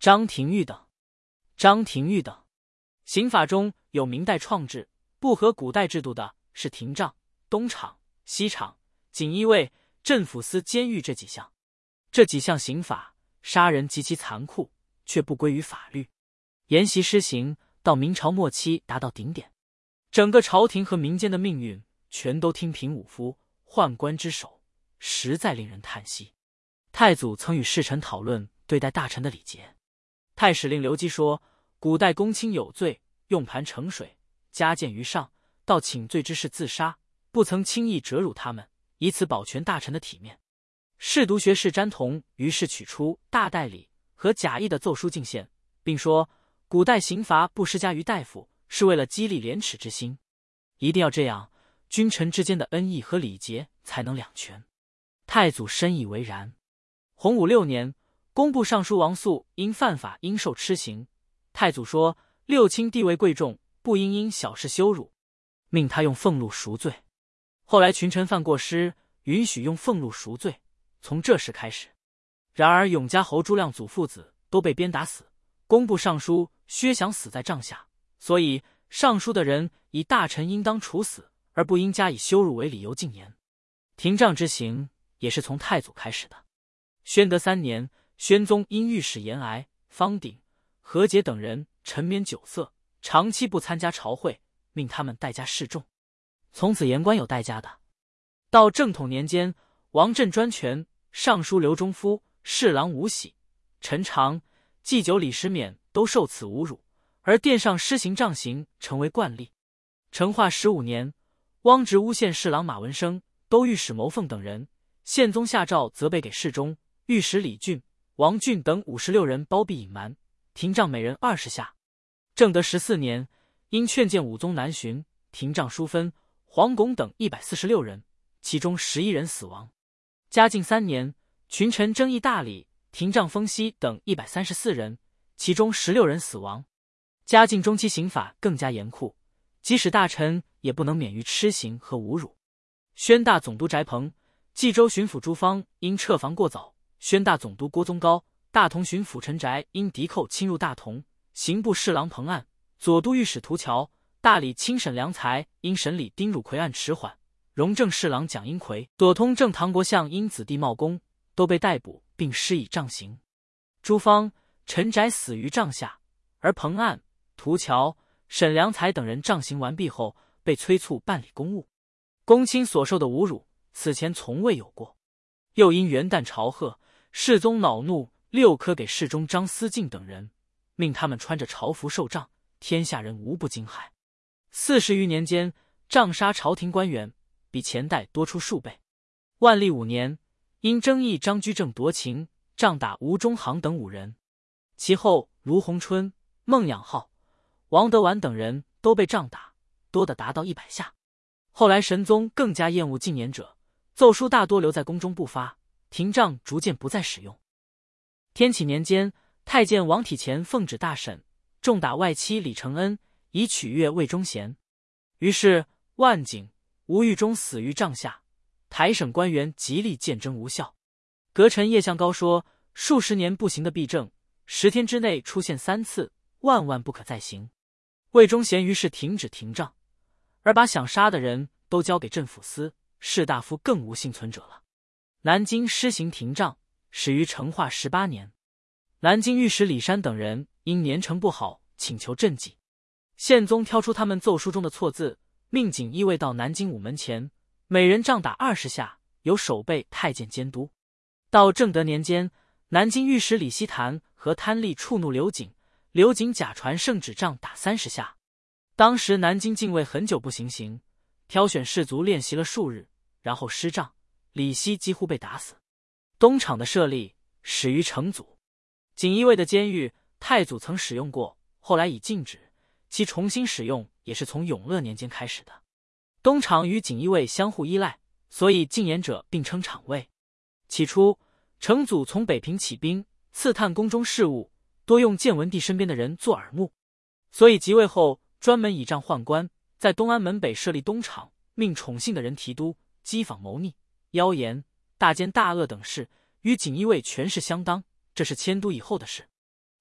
张廷玉等。刑法中有明代创制、不合古代制度的是廷杖、东厂、西厂、锦衣卫、镇抚司、监狱这几项。这几项刑法杀人极其残酷，却不归于法律。沿袭施行，到明朝末期达到顶点。整个朝廷和民间的命运全都听凭武夫宦官之手，实在令人叹息。太祖曾与侍臣讨论对待大臣的礼节。太史令刘基说，古代公卿有罪，用盘盛水，加见于上，到请罪之事自杀，不曾轻易折辱他们，以此保全大臣的体面。侍读学士詹同于是取出大代理和贾谊的奏书进献，并说古代刑罚不施加于大夫，是为了激励廉耻之心，一定要这样，君臣之间的恩义和礼节才能两全。太祖深以为然。洪武6年，工部尚书王肃因犯法应受笞刑，太祖说六卿地位贵重，不应因小事羞辱，命他用俸禄赎罪。后来群臣犯过失，允许用俸禄赎罪，从这时开始。然而永嘉侯朱亮祖父子都被鞭打死，工部尚书薛祥死在帐下，所以上书的人以大臣应当处死，而不应加以羞辱为理由禁言。廷杖之刑也是从太祖开始的。宣德3年，宣宗因御史严癌、方鼎、何解等人沉湎酒色，长期不参加朝会，命他们代驾示众。从此言官有代驾的。到正统年间，王振专权，尚书刘忠夫、侍郎吴喜、陈长、祭酒李时勉都受此侮辱，而殿上施行杖刑成为惯例。成化15年，汪直诬陷侍郎马文生、都御史牟凤等人，宪宗下诏责备给侍中、御史李俊、王俊等56人包庇隐瞒，廷杖每人20下。正德14年，因劝谏武宗南巡，廷杖疏分，黄拱等146人，其中11人死亡。嘉靖3年，群臣争议大礼，廷杖封息等134人，其中16人死亡。嘉靖中期刑法更加严酷，即使大臣也不能免于笞刑和侮辱。宣大总督翟鹏、冀州巡抚朱芳因撤防过早，宣大总督郭宗高、大同巡抚陈翟因敌寇侵入大同，刑部侍郎彭案、左都御史涂桥、大理卿审良才因审理丁汝奎案迟缓，荣正侍郎蒋英奎、朵通正唐国相因子弟冒功，都被逮捕并施以杖刑。朱芳、陈翟死于帐下，而彭案、涂桥、沈良才等人杖刑完毕后被催促办理公务。公卿所受的侮辱，此前从未有过。又因元旦朝贺，世宗恼怒，6科给侍中张思敬等人，命他们穿着朝服受杖，天下人无不惊骇。40余年间，杖杀朝廷官员，比前代多出数倍。万历5年，因争议张居正夺情，杖打吴中行等5人。其后卢鸿春、孟养浩、王德婉等人都被杖打，多的达到100下。后来神宗更加厌恶禁言者，奏书大多留在宫中不发，廷杖逐渐不再使用。天启年间，太监王体乾奉旨大审，重打外戚李承恩，以取悦魏忠贤。于是万景、吴玉忠死于帐下，台省官员极力谏争无效。阁臣叶向高说，数十年不行的弊政，10天之内出现3次，万万不可再行。魏忠贤于是停止廷杖，而把想杀的人都交给镇抚司，士大夫更无幸存者了。南京施行廷杖，始于成化18年。南京御史李山等人因年成不好，请求赈济。宪宗挑出他们奏书中的错字，命锦衣卫到南京午门前，每人杖打20下，由守备太监监督。到正德年间，南京御史李希谈和贪吏触怒刘瑾，刘瑾假传圣旨杖打30下。当时南京禁卫很久不行刑，挑选士卒练习了数日，然后施杖，李希几乎被打死。东厂的设立始于成祖。锦衣卫的监狱太祖曾使用过，后来已禁止，其重新使用也是从永乐年间开始的。东厂与锦衣卫相互依赖，所以禁言者并称厂卫。起初成祖从北平起兵，刺探宫中事务，多用建文帝身边的人做耳目，所以即位后专门倚仗宦官，在东安门北设立东厂，命宠信的人提督，讥讽谋逆、妖言、大奸大恶等事，与锦衣卫权势相当，这是迁都以后的事。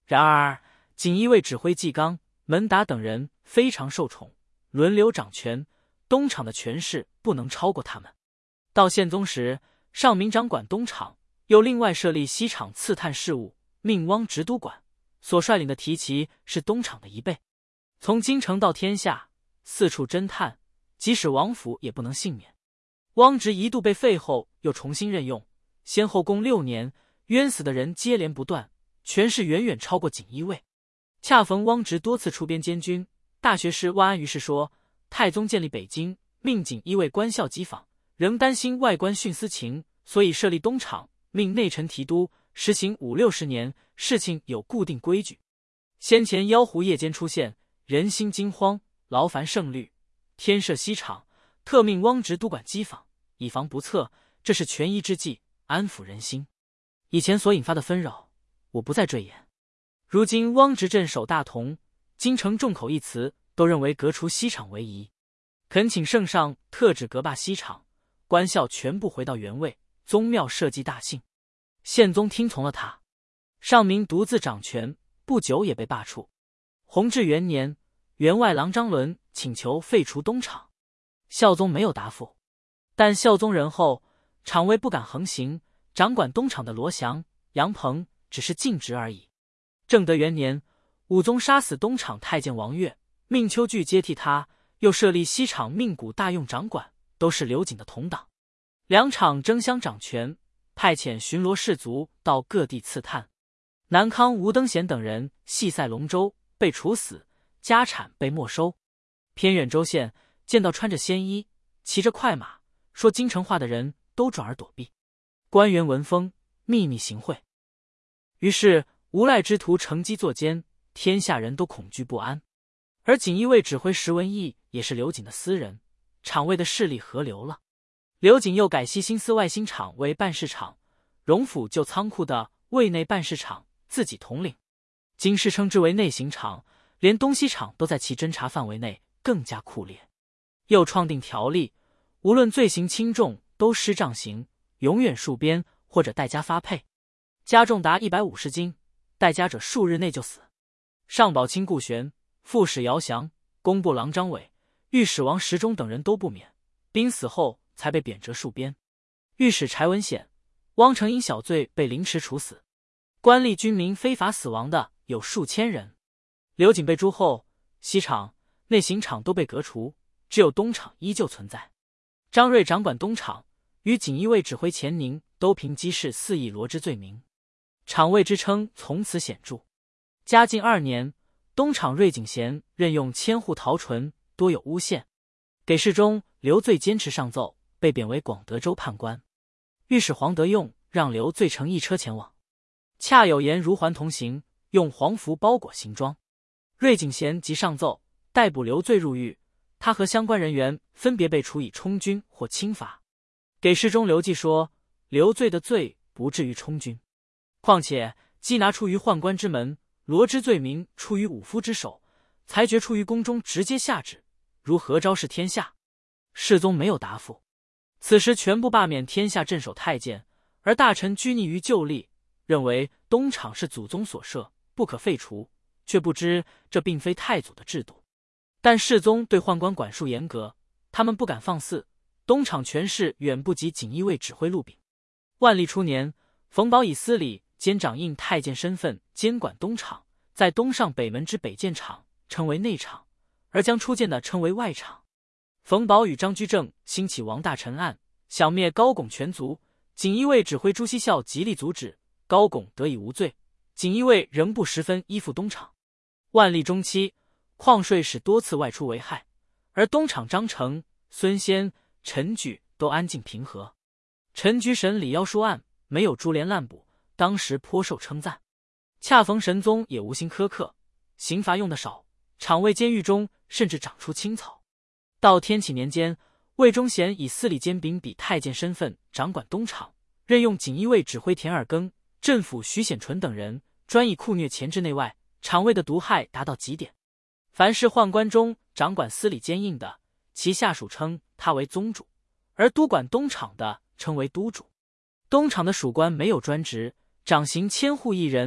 然而锦衣卫指挥纪纲、门达等人非常受宠，轮流掌权，东厂的权势不能超过他们。到宪宗时，上明掌管东厂，又另外设立西厂刺探事务，命汪直督管，所率领的提旗是东厂的1倍。从京城到天下，四处侦探，即使王府也不能幸免。汪直一度被废后，又重新任用，先后共6年，冤死的人接连不断，权势远远超过锦衣卫。恰逢汪直多次出边监军，大学士万安于是说，太宗建立北京，命锦衣卫官校稽访，仍担心外官徇私情，所以设立东厂，命内臣提督，实行50-60年，事情有固定规矩。先前妖狐夜间出现，人心惊慌，劳烦圣律，天设西厂，特命汪直督管稽访，以防不测，这是权宜之计，安抚人心。以前所引发的纷扰，我不再赘言。如今汪直镇守大同，京城众口一词，都认为革除西厂为宜，恳请圣上特旨革罢西厂，官校全部回到原位，宗庙社稷大幸。宪宗听从了他，上明独自掌权，不久也被罢黜。弘治元年，员外郎张伦请求废除东厂，孝宗没有答复，但孝宗仁厚，厂尉不敢横行，掌管东厂的罗祥、杨鹏只是尽职而已。正德元年，武宗杀死东厂太监王悦，命邱据接替他，又设立西厂命古大用掌管，都是刘瑾的同党。两厂争相掌权，派遣巡逻士卒到各地刺探。南康吴登贤等人系赛龙舟，被处死，家产被没收。偏远州县见到穿着仙衣、骑着快马，说京城话的人都转而躲避。官员闻风，秘密行贿。于是无赖之徒乘机作奸，天下人都恐惧不安。而锦衣卫指挥石文义也是刘瑾的私人，厂卫的势力合流了。刘瑾又改西新司外新厂为办事厂，荣府旧仓库的卫内办事厂自己统领，京师称之为内刑厂，连东西厂都在其侦查范围内，更加酷烈。又创定条例，无论罪行轻重，都施杖刑，永远戍边或者代家发配，加重达150斤，代家者数日内就死。上宝卿顾玄、副使姚祥、工部郎张伟、御史王时中等人都不免，兵死后才被贬谪戍边。御史柴文显、汪承因小罪被凌迟处死。官吏军民非法死亡的有数千人。刘瑾被诛后，西厂、内刑厂都被革除，只有东厂依旧存在。张瑞掌管东厂，与锦衣卫指挥钱宁都凭击事4亿罗之罪名，厂尉之称从此显著。嘉靖2年，东厂瑞景贤任用千户陶纯，多有诬陷，给事中刘罪坚持上奏，被贬为广德州判官。御史黄德用让刘罪乘一车前往，恰有言如环同行，用黄符包裹行装。瑞景贤即上奏逮捕刘罪入狱，他和相关人员分别被处以充军或轻罚。给事中刘记说，刘罪的罪不至于充军，况且缉拿出于宦官之门，罗之罪名出于武夫之手，裁决出于宫中直接下旨，如何昭示天下？世宗没有答复。此时全部罢免天下镇守太监，而大臣拘泥于旧例，认为东厂是祖宗所设，不可废除，却不知这并非太祖的制度。但世宗对宦官管束严格，他们不敢放肆，东厂权势远不及锦衣卫指挥陆炳。万历初年，冯保以司礼兼掌印太监身份监管东厂，在东上北门之北建厂，称为内厂，而将初建的称为外厂。冯保与张居正兴起王大臣案，想灭高拱全族，锦衣卫指挥朱熹孝极力阻止，高拱得以无罪，锦衣卫仍不十分依附东厂。万历中期，矿税使多次外出为害，而东厂张成、孙先、陈举都安静平和。陈举审理妖书案，没有株连滥捕，当时颇受称赞。恰逢神宗也无心苛刻，刑罚用得少，厂卫监狱中甚至长出青草。到天启年间，魏忠贤以司礼监秉笔太监身份掌管东厂，任用锦衣卫指挥田尔庚、镇抚徐显纯等人，专以酷虐前置内外，厂卫的毒害达到极点。凡是宦官中掌管司礼监印的，其下属称他为宗主，而督管东厂的称为督主。东厂的属官没有专职，掌刑千户一人，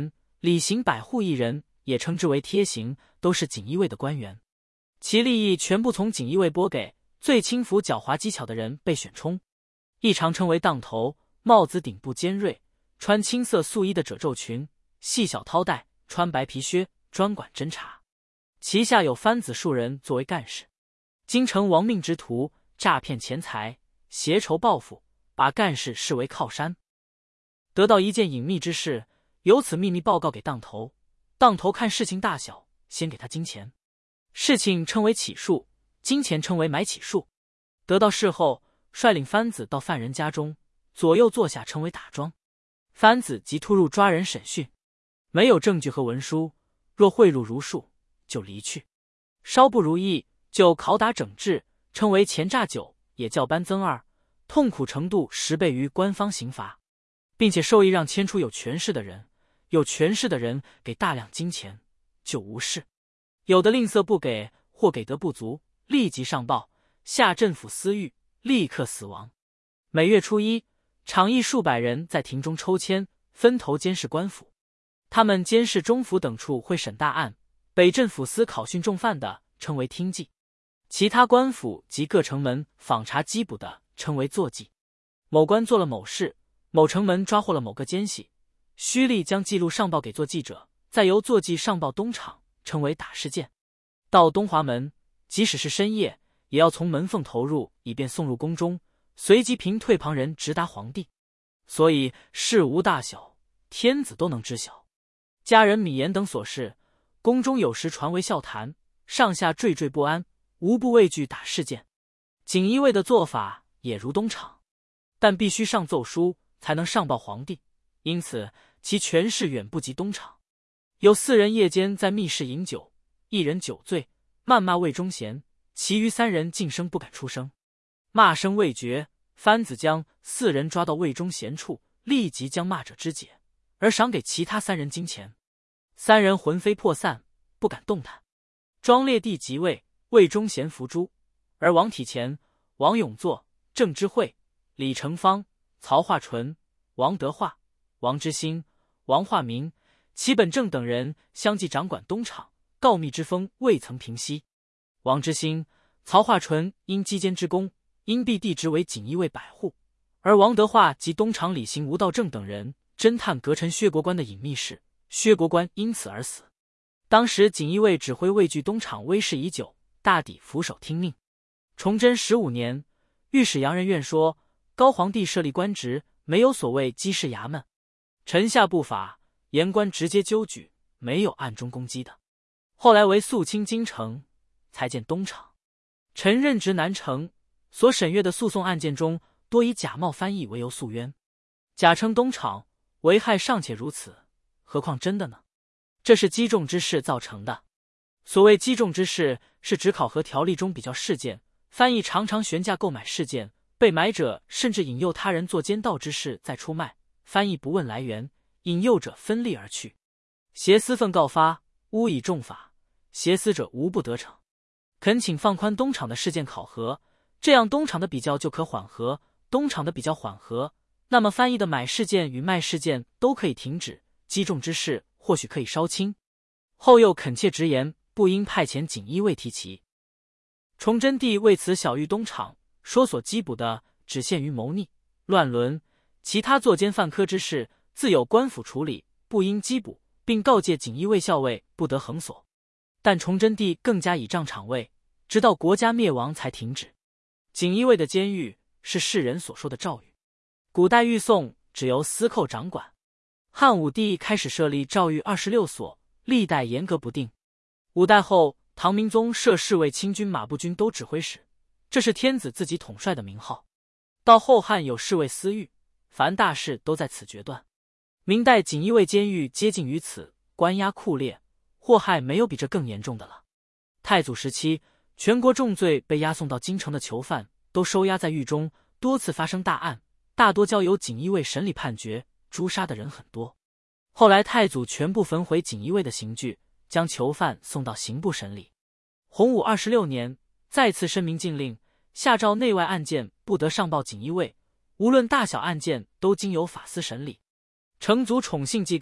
礼刑百户一人，也称之为贴刑，都是锦衣卫的官员，其利益全部从锦衣卫拨给最轻浮狡猾机巧的人被选充，亦常称为当头。帽子顶部尖锐，穿青色素衣的褶皱裙，系小绦带，穿白皮靴，专管侦查。旗下有番子数人作为干事，京城亡命之徒诈骗钱财，挟仇报复，把干事视为靠山。得到一件隐秘之事，由此秘密报告给当头，当头看事情大小，先给他金钱。事情称为起诉，金钱称为买起诉。得到事后，率领番子到犯人家中，左右坐下称为打庄。番子即突入抓人审讯，没有证据和文书，若贿赂如数，就离去；稍不如意，就拷打整治，称为前诈9，也叫班增2，痛苦程度10倍于官方刑罚，并且授意让牵出有权势的人，有权势的人给大量金钱，就无事。有的吝啬不给，或给得不足，立即上报，下镇抚司狱，立刻死亡。每月初1，场议数百人在庭中抽签，分头监视官府。他们监视中府等处会审大案，北镇抚司考讯重犯的称为听记，其他官府及各城门访查缉捕的称为坐记。某官做了某事，某城门抓获了某个奸细，须立将记录上报给坐记者，再由坐记上报东厂，称为打事件。到东华门，即使是深夜，也要从门缝投入，以便送入宫中，随即凭退旁人直达皇帝。所以事无大小，天子都能知晓。家人米言等所事，宫中有时传为笑谈，上下惴惴不安，无不畏惧打事件。锦衣卫的做法也如东厂，但必须上奏书才能上报皇帝，因此其权势远不及东厂。有4人夜间在密室饮酒，1人酒醉，谩骂魏忠贤，其余3人噤声不敢出声。骂声未绝，番子将4人抓到魏忠贤处，立即将骂者肢解，而赏给其他3人金钱。3人魂飞魄散，不敢动弹。庄烈帝即位，魏忠贤伏诛，而王体乾、王永作、郑知惠、李成芳、曹化纯、王德化、王之兴、王化民、齐本正等人相继掌管东厂，告密之风未曾平息。王之兴、曹化纯因击奸之功，因避地职为锦衣卫百户，而王德化及东厂李行吴道正等人侦探阁臣薛国官的隐秘事，薛国官因此而死。当时锦衣卫指挥畏惧东厂威势已久，大抵俯首听命。崇祯15年，御史杨仁愿说，高皇帝设立官职，没有所谓稽事衙门，臣下不法，言官直接纠举，没有暗中攻击的。后来为肃清京城，才见东厂。臣任职南城，所审阅的诉讼案件中，多以假冒翻译为由诉冤，假称东厂，危害尚且如此，何况真的呢？这是击中之事造成的。所谓击中之事，是指考核条例中比较事件，翻译常常悬价购买事件，被买者甚至引诱他人做奸盗之事再出卖，翻译不问来源，引诱者分利而去。挟私愤告发，诬以重法，挟私者无不得逞。恳请放宽东厂的事件考核，这样东厂的比较就可缓和，东厂的比较缓和，那么翻译的买事件与卖事件都可以停止，击中之事或许可以稍轻。后又恳切直言，不应派遣锦衣卫提旗。崇祯帝为此小谕东厂，说所缉捕的只限于谋逆、乱伦，其他作奸犯科之事，自有官府处理，不应缉捕，并告诫锦衣卫校尉不得横索。但崇祯帝更加倚仗厂卫，直到国家灭亡才停止。锦衣卫的监狱是世人所说的诏狱，古代狱讼只由司寇掌管，汉武帝开始设立诏狱26所，历代严格不定。五代后，唐明宗设侍卫亲军马步军都指挥使，这是天子自己统帅的名号。到后汉有侍卫司狱，凡大事都在此决断。明代锦衣卫监狱接近于此，关押酷烈，祸害没有比这更严重的了。太祖时期，全国重罪被押送到京城的囚犯都收押在狱中，多次发生大案，大多交由锦衣卫审理判决，诛杀的人很多。后来太祖全部焚毁锦衣卫的刑具，将囚犯送到刑部审理。洪武26年，再次申明禁令，下诏内外案件不得上报锦衣卫，无论大小案件都经由法司审理。成祖宠幸纪纲，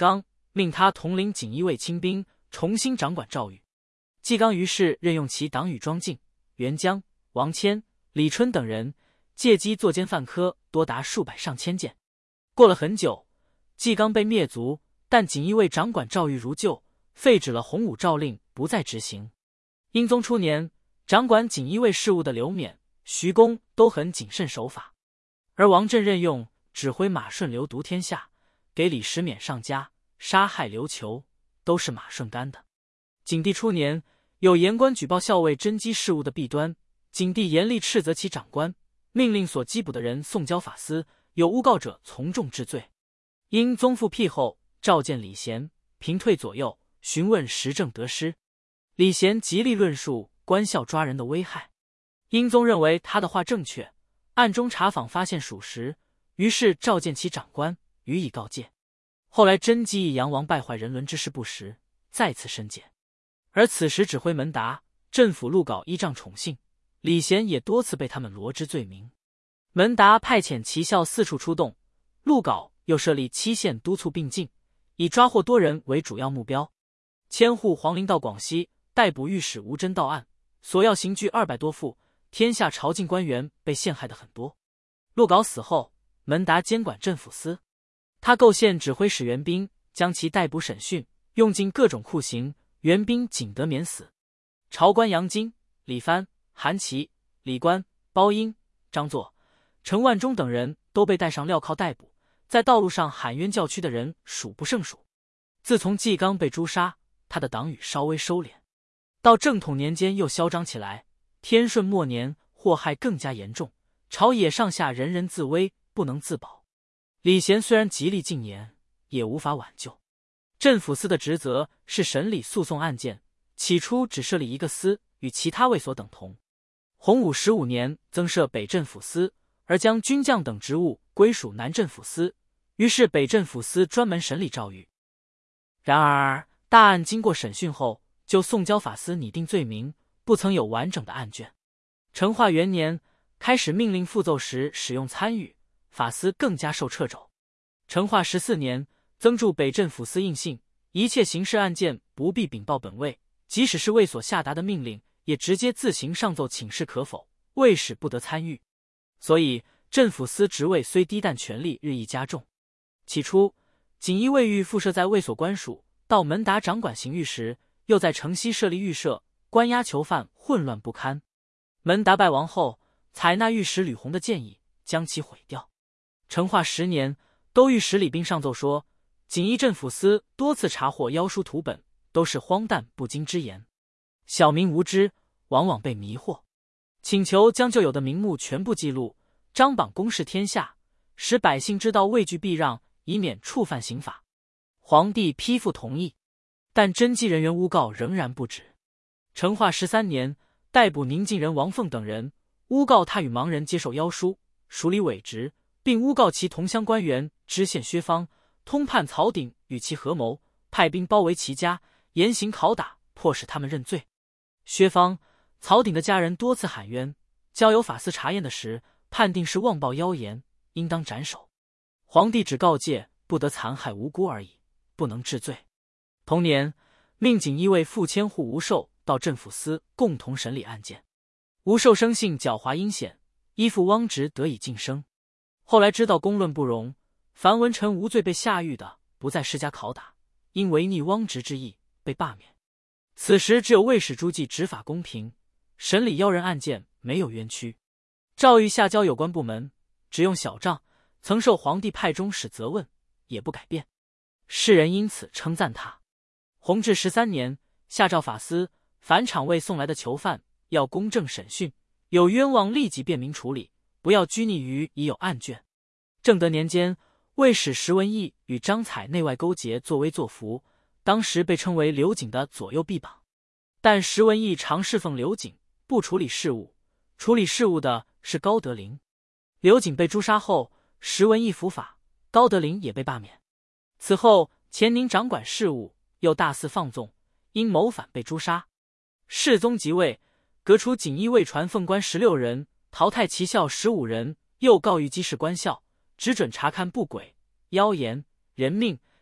命他统领锦衣卫亲兵，重新掌管诏狱。纪纲于是任用其党羽庄敬、袁江、王谦、李春等人，借机作奸犯科，多达数百上千件。过了很久，纪纲被灭族，但锦衣卫掌管诏狱如旧，废止了洪武诏令，不再执行。英宗初年，掌管锦衣卫事务的刘勉、徐公都很谨慎守法，而王振任用指挥马顺流独天下，给李时勉上加，杀害刘求，都是马顺干的。景帝初年，有言官举报校尉侦缉事务的弊端，景帝严厉斥责其长官，命令所缉捕的人送交法司，有诬告者从重治罪。因宗复辟后，召见李贤，平退左右，询问时政得失。李贤极力论述官校抓人的危害。英宗认为他的话正确，暗中查访发现属实，于是召见其长官，予以告诫。后来真机以杨王败坏人伦之事不实，再次申诫。而此时指挥门达、镇抚陆稿依仗宠幸，李贤也多次被他们罗织罪名。门达派遣旗校四处出动，陆稿又设立7县督促并进，以抓获多人为主要目标。迁户黄陵到广西，逮捕御史吴真到案，索要刑具200多副，天下朝觐官员被陷害的很多。陆稿死后，门达监管镇抚司，他构陷指挥使袁彬，将其逮捕审讯，用尽各种酷刑，袁彬仅得免死。朝官杨金、李藩、韩琦、李官、包英、张作、陈万忠等人都被带上镣铐逮捕，在道路上喊冤叫屈的人数不胜数。自从纪纲被诛杀，他的党羽稍微收敛，到正统年间又嚣张起来。天顺末年，祸害更加严重，朝野上下人人自危，不能自保。李贤虽然极力进言，也无法挽救。镇抚司的职责是审理诉讼案件，起初只设立一个司，与其他卫所等同。洪武15年增设北镇抚司，而将军将等职务归属南镇抚司，于是北镇抚司专门审理诏狱。然而大案经过审讯后，就送交法司拟定罪名，不曾有完整的案卷。成化元年开始命令复奏时使用参与，法司更加受掣肘。成化14年增驻北镇抚司印信，一切刑事案件不必禀报本位，即使是卫所下达的命令，也直接自行上奏请示可否，卫使不得参与。所以镇抚司职位虽低，但权力日益加重。起初锦衣卫狱附设在卫所官署，到门达掌管刑狱时，又在城西设立狱舍，关押囚犯混乱不堪。门达败亡后，采纳御史吕弘的建议，将其毁掉。成化10年，都御史李彬上奏说，锦衣镇抚司多次查获妖书图本，都是荒诞不经之言，小民无知，往往被迷惑，请求将旧有的名目全部记录，张榜公示天下，使百姓知道畏惧避让，以免触犯刑法。皇帝批复同意，但侦缉人员诬告仍然不止。成化13年，逮捕宁晋人王凤等人，诬告他与盲人接受妖书，署理伪职，并诬告其同乡官员知县薛方、通判曹鼎与其合谋，派兵包围其家，严刑拷打，迫使他们认罪。薛方、曹鼎的家人多次喊冤，交由法司查验的时，判定是妄报妖言，应当斩首。皇帝只告诫不得残害无辜而已，不能治罪。同年，命锦衣卫副千户吴寿到镇抚司共同审理案件。吴寿生性狡猾阴险，依附汪直得以晋升。后来知道公论不容，凡文臣无罪被下狱的，不再施加拷打，因违逆汪直之意，被罢免。此时只有卫使诸暨执法公平，审理妖人案件没有冤屈。诏狱下交有关部门，只用小账，曾受皇帝派中使责问，也不改变。世人因此称赞他。弘治13年，下诏法司，凡场卫送来的囚犯，要公正审讯，有冤枉立即便明处理，不要拘泥于已有案卷。正德年间，卫使石文义与张采内外勾结，作威作福，当时被称为刘瑾的左右臂膀。但石文义常侍奉刘瑾，不处理事务，处理事务的是高德龄。刘瑾被诛杀后，石文义伏法，高德龄也被罢免。此后，乾宁掌管事务，又大肆放纵，因谋反被诛杀。世宗即位，革除锦衣卫传奉官16人，淘汰旗校15人，又告谕稽式官校，只准查看不轨、妖言、人命、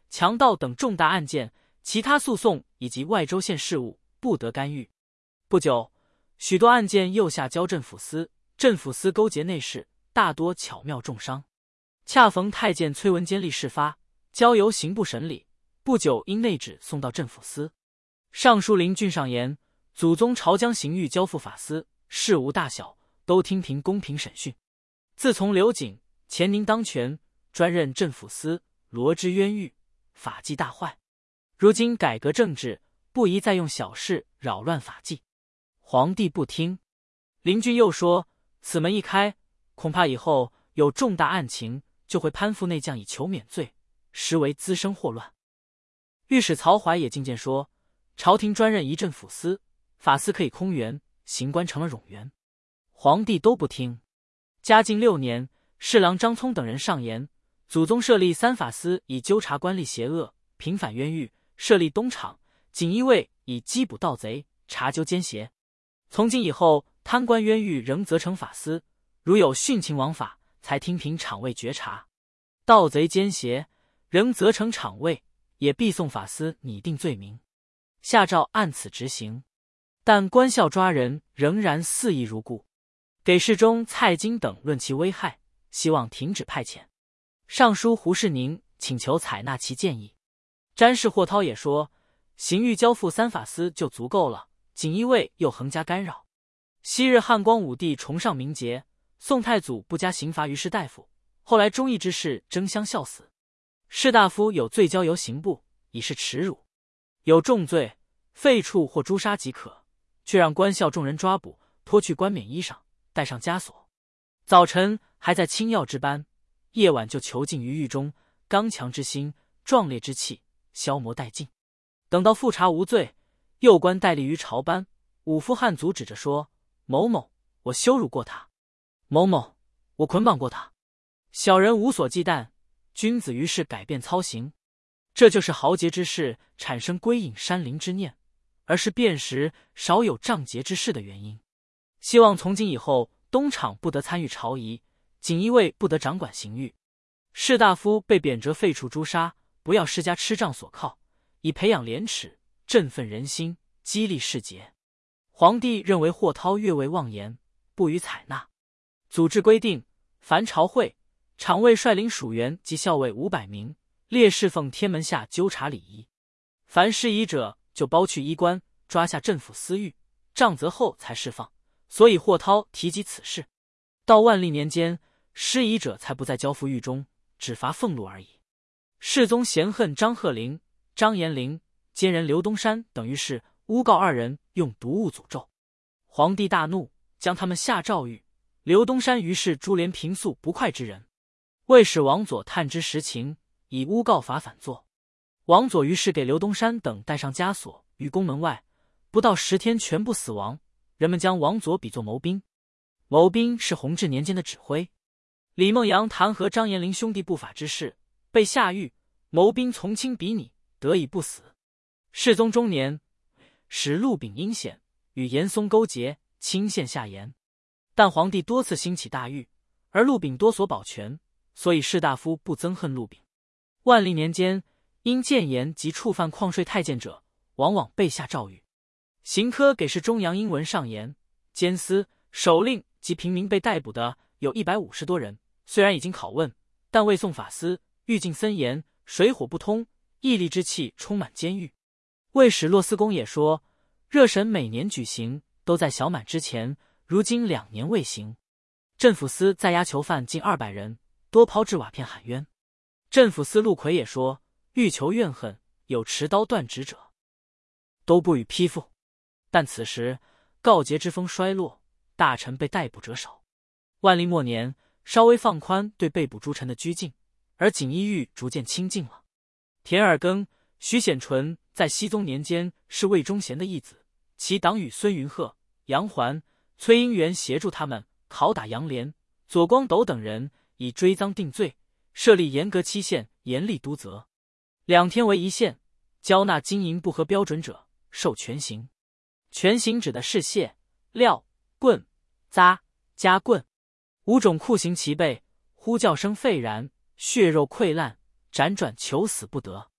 强盗等重大案件、其他诉讼以及外州县事务不得干预。不久，许多案件又下交镇抚司，镇抚司勾结内侍，大多巧妙重伤。恰逢太监崔文坚立事发，交由刑部审理，不久因内旨送到镇抚司。尚书林俊上言，祖宗朝将刑狱交付法司，事无大小都听凭公平审讯。自从刘瑾、钱宁当权，专任镇抚司，罗织冤狱，法纪大坏。如今改革政治，不宜再用小事扰乱法纪。皇帝不听。林俊又说，此门一开，恐怕以后有重大案情，就会攀附内将以求免罪，实为滋生祸乱。御史曹怀也进谏说，朝廷专任一镇抚司，法司可以空员，刑官成了冗员。皇帝都不听。嘉靖6年，侍郎张聪等人上言，祖宗设立3法司以纠察官吏邪恶，平反冤狱；设立东厂、锦衣卫以缉捕盗贼，查究奸邪。从今以后，贪官冤狱仍责成法司，如有徇情枉法，才听凭厂卫觉察；盗贼奸邪仍责成厂卫，也必送法司拟定罪名，下诏按此执行。但官校抓人仍然肆意如故，给事中蔡京等论其危害，希望停止派遣。上书胡世宁请求采纳其建议。詹事霍涛也说，刑狱交付3法司就足够了，锦衣卫又横加干扰。昔日汉光武帝崇尚名节，宋太祖不加刑罚于士大夫，后来忠义之士争相效死。士大夫有罪交由刑部，以示耻辱；有重罪，废黜或诛杀即可，却让官校众人抓捕，脱去冠冕衣裳，戴上枷锁。早晨还在轻要之班，夜晚就囚禁于狱中，刚强之心、壮烈之气消磨殆尽。等到复查无罪，右官戴笠于朝班，武夫汉族指着说，某某，我羞辱过他；某某，我捆绑过他。小人无所忌惮，君子于是改变操行。这就是豪杰之士产生归隐山林之念，而是辨识少有仗节之士的原因。希望从今以后，东厂不得参与朝仪，锦衣卫不得掌管刑狱，士大夫被贬谪废黜诛杀，不要施加吃杖所靠，以培养廉耻，振奋人心，激励士节。皇帝认为霍涛越位妄言，不予采纳。组织规定，凡朝会，厂卫率领属员及校尉500名，列侍奉天门下纠察礼仪。凡失仪者，就包去衣冠，抓下镇抚司狱，杖责后才释放。所以霍涛提及此事。到万历年间，失仪者才不再交付狱中，只罚俸禄而已。世宗嫌恨张鹤龄、张延龄、奸人刘东山等于是诬告2人用毒物诅咒。皇帝大怒，将他们下诏狱。刘东山于是株连平素不快之人，为使王佐探知实情，以诬告法反坐。王佐于是给刘东山等戴上枷锁于宫门外，不到10天全部死亡。人们将王佐比作谋兵。谋兵是弘治年间的指挥。李梦阳弹劾张延龄兄弟不法之事，被下狱，谋兵从轻比拟，得以不死。世宗中年，使陆炳阴险，与严嵩勾结，轻陷下言。但皇帝多次兴起大狱，而陆炳多所保全，所以士大夫不憎恨陆炳。万历年间，因谏言及触犯旷税太监者，往往被下诏狱。刑科给事中杨英文上言，监司、守令及平民被逮捕的有150多人，虽然已经拷问，但未送法司，狱境森严，水火不通，毅力之气充满监狱。卫使骆思公也说，热审每年举行，都在小满之前，如今2年未行。镇抚司在押囚犯近200人，多抛掷瓦片喊冤。镇抚司陆奎也说，欲求怨恨，有持刀断指者，都不予批复。但此时告捷之风衰落，大臣被逮捕者少。万历末年，稍微放宽对被捕诸臣的拘禁，而锦衣狱逐渐清静了。田尔庚、徐显纯在熹宗年间是魏忠贤的义子，其党羽孙云鹤、杨环、崔英元协助他们拷打杨涟、左光斗等人，以追赃定罪，设立严格期限，严厉督责。2天为一限，交纳金银不合标准者，受全刑。全刑指的是械、镣、棍、扎、夹棍5种酷刑齐备，呼叫声沸然，血肉溃烂，辗转求死不得。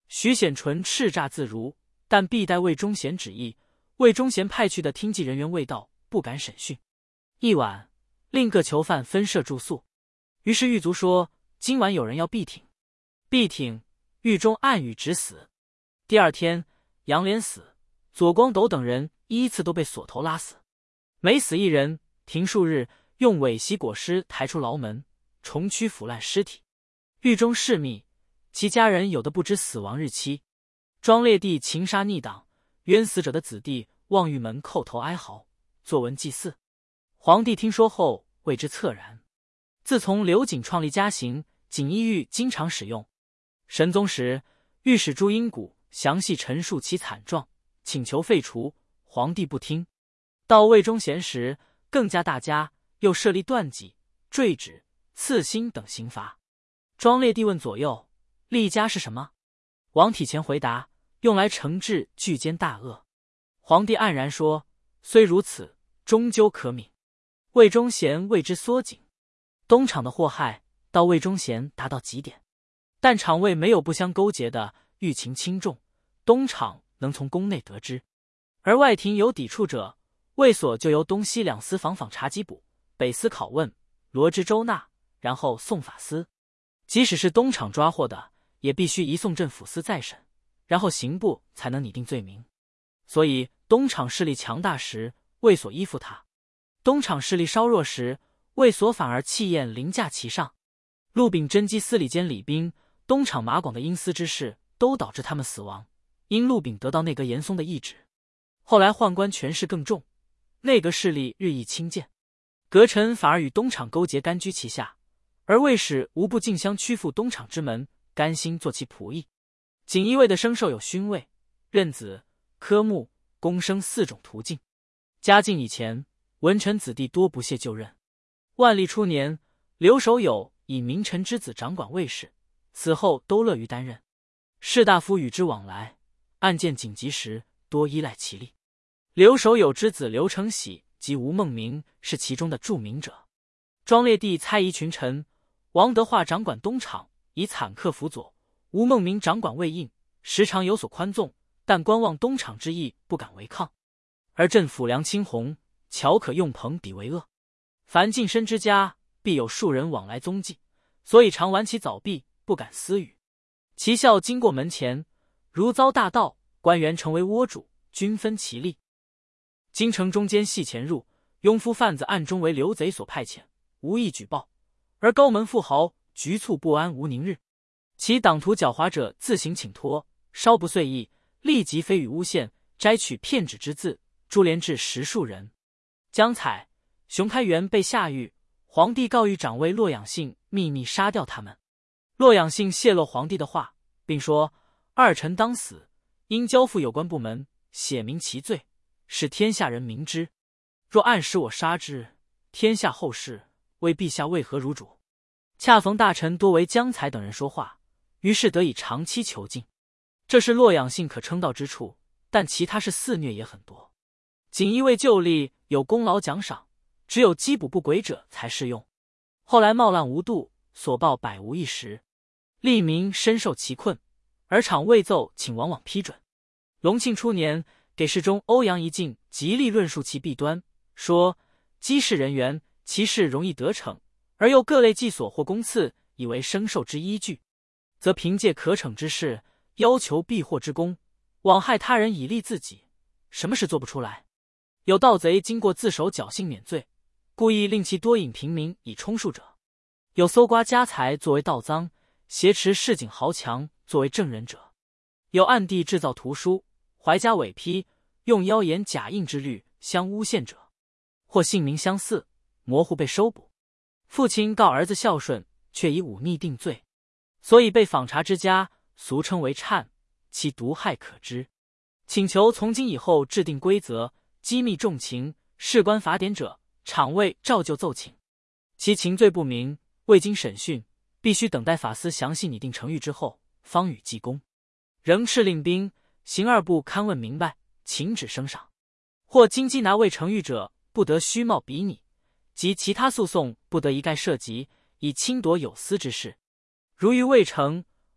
徐显纯叱咤自如，但必待魏忠贤旨意。魏忠贤派去的听记人员未到，不敢审讯。一晚，令各囚犯分舍住宿。于是狱卒说：“今晚有人要必挺。”必挺，狱中暗语直死。第二天，杨连死，左光斗等人依次都被锁头拉死。每死一人，停数日，用苇席裹尸抬出牢门，重驱腐烂尸体。狱中事密，其家人有的不知死亡日期。庄烈帝情杀逆党，冤死者的子弟望狱门叩头哀嚎，作文祭祀。皇帝听说后，为之恻然。自从刘瑾创立嘉刑，锦衣狱经常使用。神宗时，御史朱英谷详细陈述其惨状，请求废除，皇帝不听。到魏忠贤时，更加大加，又设立断脊、坠指、刺心等刑罚。庄烈帝问左右：“立家是什么？”王体乾回答：“用来惩治巨奸大恶。”皇帝黯然说：“虽如此，终究可悯。”魏忠贤为之缩紧。东厂的祸害到魏忠贤达到极点，但厂卫没有不相勾结的，狱情轻重，东厂能从宫内得知；而外廷有抵触者，卫所就由东西两司访查缉捕，北司拷问，罗织周纳，然后送法司。即使是东厂抓获的，也必须移送镇抚司再审，然后刑部才能拟定罪名。所以东厂势力强大时，卫所依附他；东厂势力稍弱时，卫所反而气焰凌驾其上。陆秉真缉司礼监李斌、东厂马广的阴私之事，都导致他们死亡。因陆秉得到内阁严嵩的懿旨，后来宦官权势更重，内阁势力日益轻贱，阁臣反而与东厂勾结，甘居其下，而卫士无不竞相屈服东厂之门，甘心做其仆役。锦衣卫的升授有勋位、任子、科目、公升4种途径。嘉靖以前，文臣子弟多不屑就任。万历初年，刘守友以名臣之子掌管卫士，此后都乐于担任。士大夫与之往来，案件紧急时多依赖其力。刘守友之子刘承喜及吴孟明是其中的著名者。庄烈帝猜疑群臣，王德化掌管东厂，以惨刻辅佐；吴孟明掌管魏印，时常有所宽纵，但观望东厂之意，不敢违抗。而镇抚梁清洪巧可用朋抵为恶，凡近身之家，必有数人往来踪迹，所以常玩其早闭，不敢私语。其校经过门前，如遭大盗，官员成为窝主，均分其利。京城中间系潜入，庸夫贩子暗中为刘贼所派遣，无意举报；而高门富豪局促不安，无宁日。其党徒狡猾者自行请托，稍不遂意，立即飞语诬陷，摘取骗纸之字，株连至10数人。江采、熊开元被下狱，皇帝告谕掌卫洛养性秘密杀掉他们。洛养性泄露皇帝的话，并说二臣当死，应交付有关部门，写明其罪，使天下人明之。若暗使我杀之，天下后世为陛下为何如主？恰逢大臣多为江采等人说话，于是得以长期囚禁。这是洛养性可称道之处，但其他事肆虐也很多。锦衣卫旧例有功劳奖赏，只有缉捕不轨者才适用。后来冒滥无度，所报百无一实，吏民深受其困，而厂未奏请往往批准。隆庆初年，给事中欧阳一进极力论述其弊端，说稽事人员其事容易得逞，而又各类技所或公赐，以为升授之依据，则凭借可惩之事，要求避祸之功，枉害他人以利自己，什么事做不出来？有盗贼经过自首侥幸免罪，故意令其多引平民以充数者；有搜刮家财作为盗赃，挟持市井豪强作为证人者；有暗地制造图书，怀加伪批，用妖言假印之律相诬陷者，或姓名相似，模糊被收捕。父亲告儿子孝顺，却以忤逆定罪，所以被访查之家俗称为谶，其毒害可知。请求从今以后制定规则，机密重情，事关法典者，厂卫照旧奏请。其情罪不明，未经审讯，必须等待法司详细拟定程序之后，方予记功。仍敕令兵、刑二部勘问明白，请旨升赏。或经缉拿未成狱者，不得虚冒比拟，及其他诉讼不得一概涉及，以轻夺有司之事。如于未成，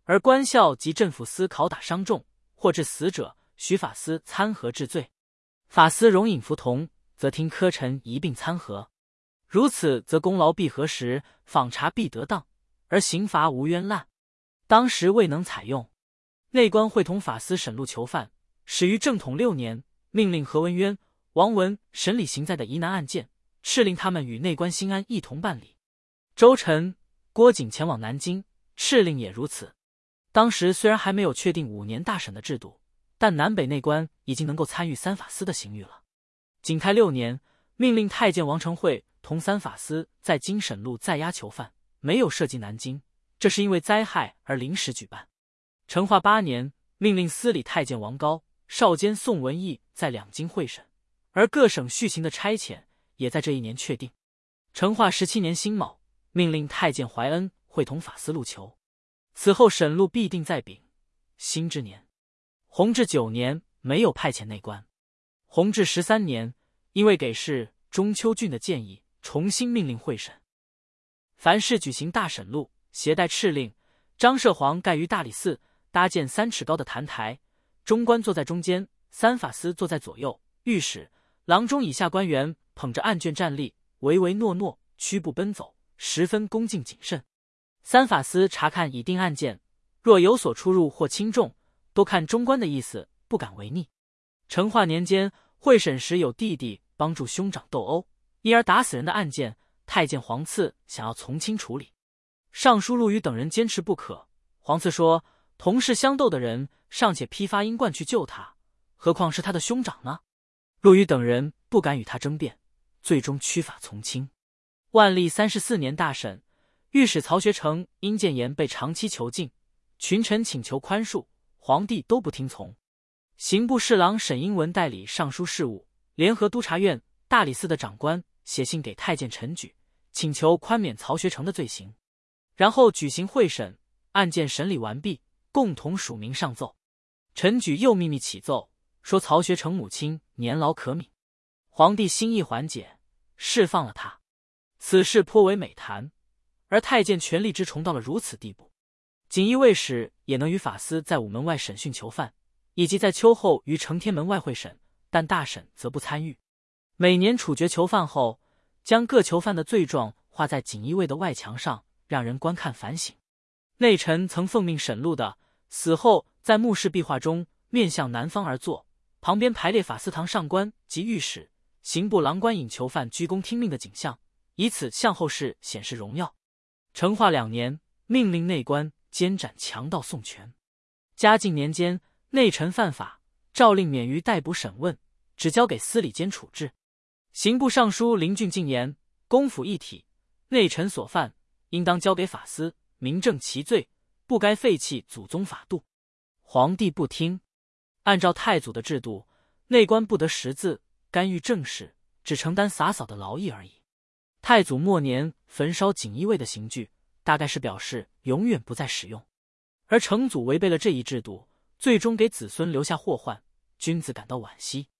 而官校及镇抚司拷打伤重或致死者，许法司参合治罪。法司容饮服同，则听科臣一并参合。如此，则功劳必核实，访查必得当，而刑罚无冤滥。当时未能采用。内官会同法司审录囚犯，始于正统6年，命令何文渊、王文审理刑在的疑难案件，敕令他们与内官新安一同办理。周晨、郭景前往南京，敕令也如此。当时虽然还没有确定5年大审的制度，但南北内官已经能够参与三法司的刑狱了。景泰6年，命令太监王承惠同三法司在京审录在押囚犯，没有涉及南京，这是因为灾害而临时举办。成化8年，命令司礼太监王高、少监宋文义在两京会审，而各省续刑的差遣也在这一年确定。成化17年辛卯，命令太监怀恩会同法司录囚，此后审录必定在丙辛之年。弘治9年没有派遣内官。弘治13年，因为给事中秋郡的建议，重新命令会审。凡是举行大审录，携带敕令，张摄皇盖于大理寺搭建3尺高的坛台，中官坐在中间，三法司坐在左右，御史、郎中以下官员捧着案卷站立，唯唯诺诺，屈步奔走，十分恭敬谨慎。三法司查看已定案件，若有所出入或轻重，都看中官的意思，不敢违逆。成化年间，会审时有弟弟帮助兄长斗殴，因而打死人的案件，太监黄赐想要从轻处理，尚书陆羽等人坚持不可。黄赐说，同是相斗的人尚且批发英冠去救他，何况是他的兄长呢？陆羽等人不敢与他争辩，最终屈法从轻。万历34年大审，御史曹学成因谏言被长期囚禁，群臣请求宽恕，皇帝都不听从。刑部侍郎沈英文代理尚书事务，联合督察院、大理寺的长官写信给太监陈举，请求宽免曹学成的罪行。然后举行会审，案件审理完毕，共同署名上奏。陈举又秘密启奏，说曹学成母亲年老可悯，皇帝心意缓解，释放了他。此事颇为美谈，而太监权力之崇到了如此地步，锦衣卫使也能与法司在午门外审讯囚犯，以及在秋后于承天门外会审，但大审则不参与。每年处决囚犯后，将各囚犯的罪状画在锦衣卫的外墙上，让人观看反省。内臣曾奉命审录的，死后在墓室壁画中面向南方而坐，旁边排列法司堂上官及御史、刑部郎官引囚犯鞠躬听命的景象，以此向后世显示荣耀。成化2年，命令内官监斩强盗宋全。嘉靖年间，内臣犯法，诏令免于逮捕审问，只交给司礼监处置。刑部尚书林俊进言，公府一体，内臣所犯，应当交给法司，明正其罪，不该废弃祖宗法度。皇帝不听，按照太祖的制度，内官不得识字，干预政事，只承担洒扫的劳役而已。太祖末年焚烧锦衣卫的刑具，大概是表示永远不再使用。而成祖违背了这一制度，最终给子孙留下祸患，君子感到惋惜。